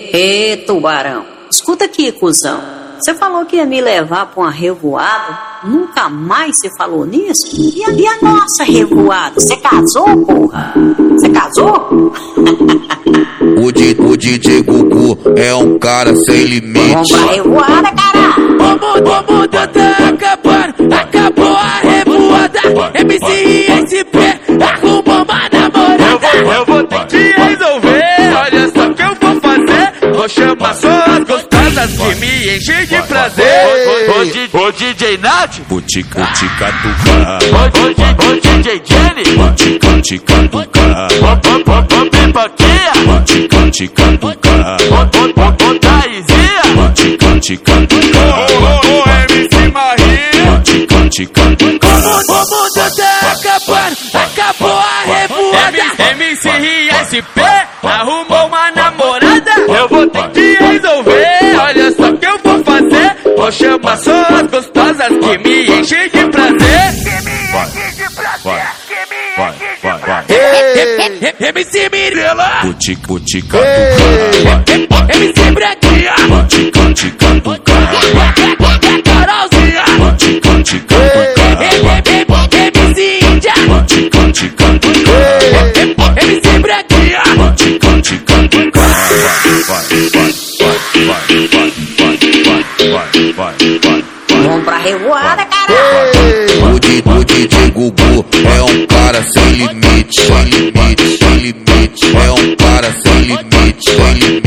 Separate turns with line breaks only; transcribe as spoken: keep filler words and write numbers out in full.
Ê, tubarão, escuta aqui, cuzão. Você falou que ia me levar pra uma revoada, nunca mais você falou nisso? E a, e a nossa revoada? Você casou, porra? Você casou?
O, D, o D J Gugu é um cara sem limite.
Vamos pra revoada, caralho!
O mundo, o mundo tá acabando, acabou a revoada. M C e S P arrumou uma namorada.
Eu vou, eu vou ter que resolver, olha só o que eu vou fazer. Vou chamar só as gostosas que me enchem de prazer. Ô D J Nath,
Butica, tica, tuca.
ô D J Jenny,
Butica, tica, tuca.
ô Pipoquinha,
Butica, tica, tuca.
ô Thaisinha,
Butica, tica, tuca.
ô M C Maria.
Butica, tica, tuca.
O mundo tá acabando, acabou a revoada.
M C e S P arrumou uma namorada. Eu vou ter que resolver, olha só o que eu vou fazer. Vou chamar só as gostosas que me enchem de prazer.
Vai, vai, vai, vai, vai.
M C Mirella,
Butica, butica, tuca.
M C Branquinha,
Butica, tica, tuca.
Carolzinha,
Butica, tica, tuca.
M C Índia,
Butica, tica, tuca.
M C Branquinha.
Butica, tica, tuca. Vai, vai, vai, vai, vai, vai, vai, vai, vai.
Vamos pra revoada, caralho!
O D, o D J Gugu é um cara sem limite, sem limite, sem limite. É um cara sem limite, sem limite.